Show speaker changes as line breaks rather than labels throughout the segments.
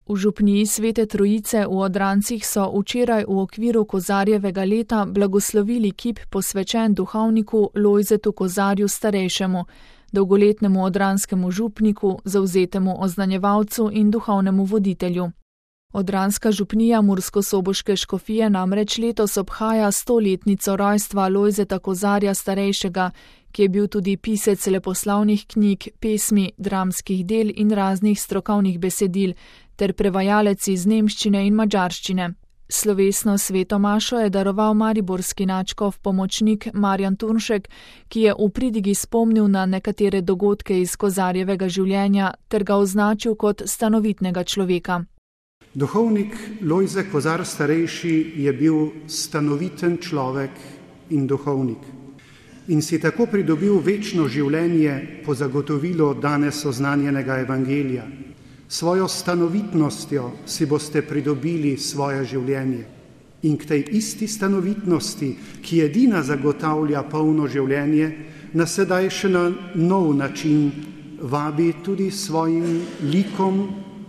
V župniji Svete Trojice v Odrancih so včeraj v okviru Kozarjevega leta blagoslovili kip posvečen duhovniku Lojzetu Kozarju starejšemu, dolgoletnemu odranskemu župniku, zavzetemu oznanjevalcu in duhovnemu voditelju. Odranska župnija Murskosoboške škofije namreč letos obhaja 100-letnico rojstva Lojzeta Kozarja starejšega, ki je bil tudi pisec leposlavnih knjig, pesmi, dramskih del in raznih strokovnih besedil, ter prevajalec iz nemščine in madžarščine. Slovesno sveto mašo je daroval mariborski nadškof pomočnik Marjan Turnšek, ki je v pridigi spomnil na nekatere dogodke iz Kozarjevega življenja ter ga označil kot stanovitnega človeka.
Duhovnik Lojze Kozar starejši je bil stanoviten človek in duhovnik in si tako pridobil večno življenje po zagotovilu danes oznanjenega evangelija. Svojo stanovitnostjo si boste pridobili svoje življenje in k tej isti stanovitnosti, ki edina zagotavlja polno življenje, nas sedaj še na nov način vabi tudi svojim likom,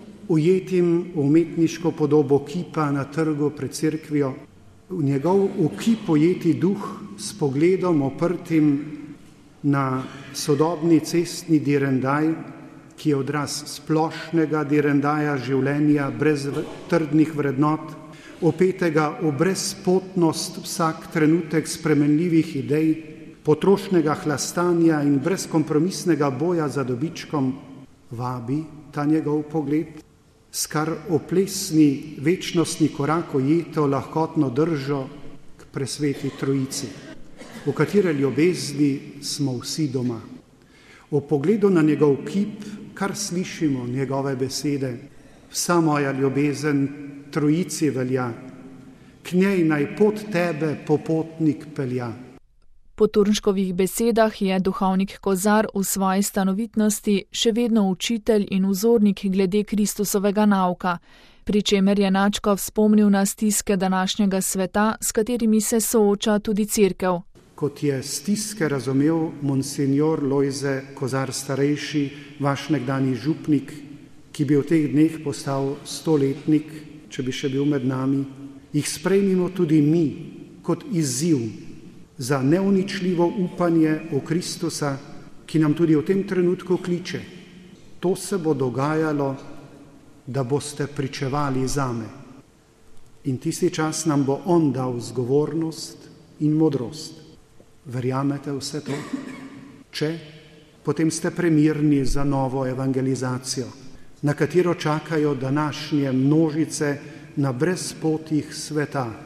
ujetim v umetniško podobo kipa na trgu pred cerkvijo, v njegov v kip ujeti duh s pogledom oprtim na sodobni cestni direndaj, ki je odraz splošnega direndaja življenja brez trdnih vrednot, opetega v brezpotnost vsak trenutek spremenljivih idej, potrošnega hlastanja in brezkompromisnega boja za dobičkom, vabi ta njegov pogled, s kar oplesni večnostni korak ujeto lahkotno držo k presveti Trojici, v katere ljubezni smo vsi doma. O pogledu na njegov kip, kar slišimo njegove besede, vsa moja ljubezen Trojici velja, k njej naj pot tebe popotnik pelja.
Po Turnškovih besedah je duhovnik Kozar v svoji stanovitnosti še vedno učitelj in vzornik glede Kristusovega nauka, pri čemer je nadškof spomnil na stiske današnjega sveta, s katerimi se sooča tudi cerkev.
Kot je stiske razumel monsignor Lojze Kozar starejši, vaš nekdanji župnik, ki bi v teh dneh postal 100-letnik, če bi še bil med nami, jih sprejmimo tudi mi kot izziv za neuničljivo upanje v Kristusa, ki nam tudi v tem trenutku kliče. To se bo dogajalo, da boste pričevali zame. In tisti čas nam bo on dal zgovornost in modrost. Verjamete vse to? Če, potem ste premirni za novo evangelizacijo, na katero čakajo današnje množice na brezpotjih sveta,